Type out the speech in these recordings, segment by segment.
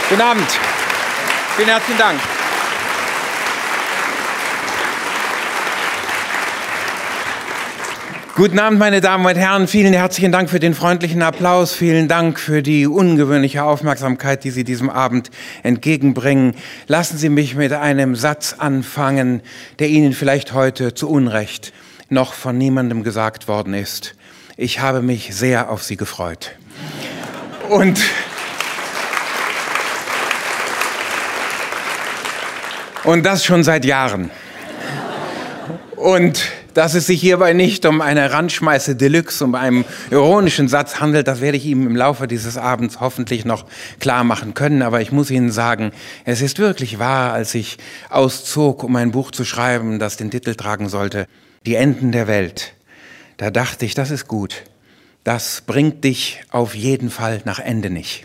Guten Abend. Vielen herzlichen Dank. Guten Abend, meine Damen und Herren. Vielen herzlichen Dank für den freundlichen Applaus. Vielen Dank für die ungewöhnliche Aufmerksamkeit, die Sie diesem Abend entgegenbringen. Lassen Sie mich mit einem Satz anfangen, der Ihnen vielleicht heute zu Unrecht noch von niemandem gesagt worden ist. Ich habe mich sehr auf Sie gefreut. Und das schon seit Jahren. Und dass es sich hierbei nicht um eine Randschmeiße Deluxe, um einen ironischen Satz handelt, das werde ich Ihnen im Laufe dieses Abends hoffentlich noch klar machen können. Aber ich muss Ihnen sagen, es ist wirklich wahr, als ich auszog, um ein Buch zu schreiben, das den Titel tragen sollte, Die Enden der Welt. Da dachte ich, das ist gut. Das bringt dich auf jeden Fall nach Ende nicht.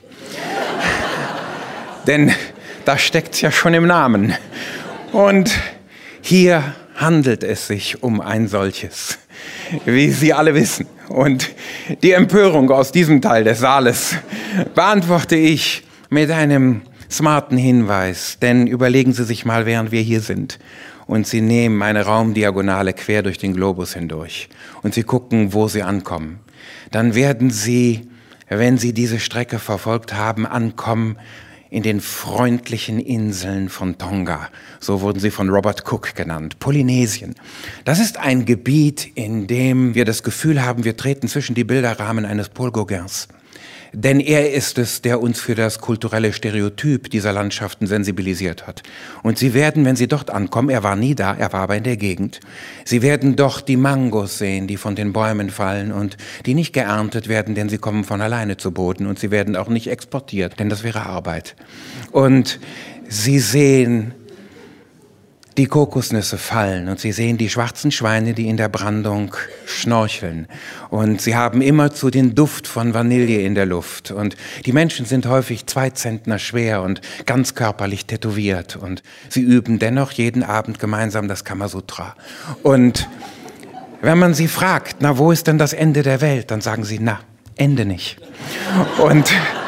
Denn da steckt's ja schon im Namen. Und hier handelt es sich um ein solches, wie Sie alle wissen. Und die Empörung aus diesem Teil des Saales beantworte ich mit einem smarten Hinweis. Denn überlegen Sie sich mal, während wir hier sind und Sie nehmen eine Raumdiagonale quer durch den Globus hindurch und Sie gucken, wo Sie ankommen. Dann werden Sie, wenn Sie diese Strecke verfolgt haben, ankommen in den freundlichen Inseln von Tonga. So wurden sie von Robert Cook genannt. Polynesien. Das ist ein Gebiet, in dem wir das Gefühl haben, wir treten zwischen die Bilderrahmen eines Paul Gauguins. Denn er ist es, der uns für das kulturelle Stereotyp dieser Landschaften sensibilisiert hat. Und Sie werden, wenn Sie dort ankommen, er war nie da, er war aber in der Gegend, Sie werden dort die Mangos sehen, die von den Bäumen fallen und die nicht geerntet werden, denn sie kommen von alleine zu Boden und sie werden auch nicht exportiert, denn das wäre Arbeit. Und Sie sehen die Kokosnüsse fallen und Sie sehen die schwarzen Schweine, die in der Brandung schnorcheln. Und Sie haben immerzu den Duft von Vanille in der Luft. Und die Menschen sind häufig 2 Zentner schwer und ganz körperlich tätowiert. Und sie üben dennoch jeden Abend gemeinsam das Kamasutra. Und wenn man sie fragt, na, wo ist denn das Ende der Welt? Dann sagen sie, na, Ende nicht. Und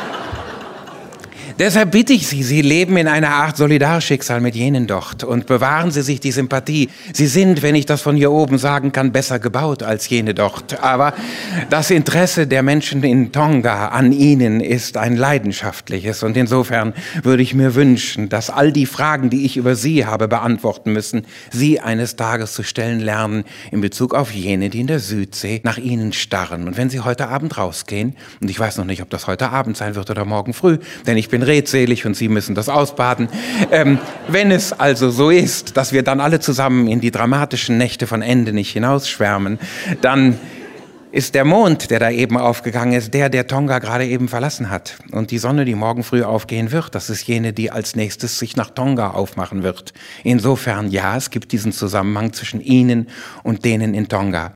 deshalb bitte ich Sie, Sie leben in einer Art Solidarschicksal mit jenen dort und bewahren Sie sich die Sympathie. Sie sind, wenn ich das von hier oben sagen kann, besser gebaut als jene dort. Aber das Interesse der Menschen in Tonga an Ihnen ist ein leidenschaftliches. Und insofern würde ich mir wünschen, dass all die Fragen, die ich über Sie habe beantworten müssen, Sie eines Tages zu stellen lernen in Bezug auf jene, die in der Südsee nach Ihnen starren. Und wenn Sie heute Abend rausgehen, und ich weiß noch nicht, ob das heute Abend sein wird oder morgen früh, denn ich bin redselig und Sie müssen das ausbaden. Wenn es also so ist, dass wir dann alle zusammen in die dramatischen Nächte von Ende nicht hinausschwärmen, dann ist der Mond, der da eben aufgegangen ist, der Tonga gerade eben verlassen hat. Und die Sonne, die morgen früh aufgehen wird, das ist jene, die als nächstes sich nach Tonga aufmachen wird. Insofern, ja, es gibt diesen Zusammenhang zwischen Ihnen und denen in Tonga.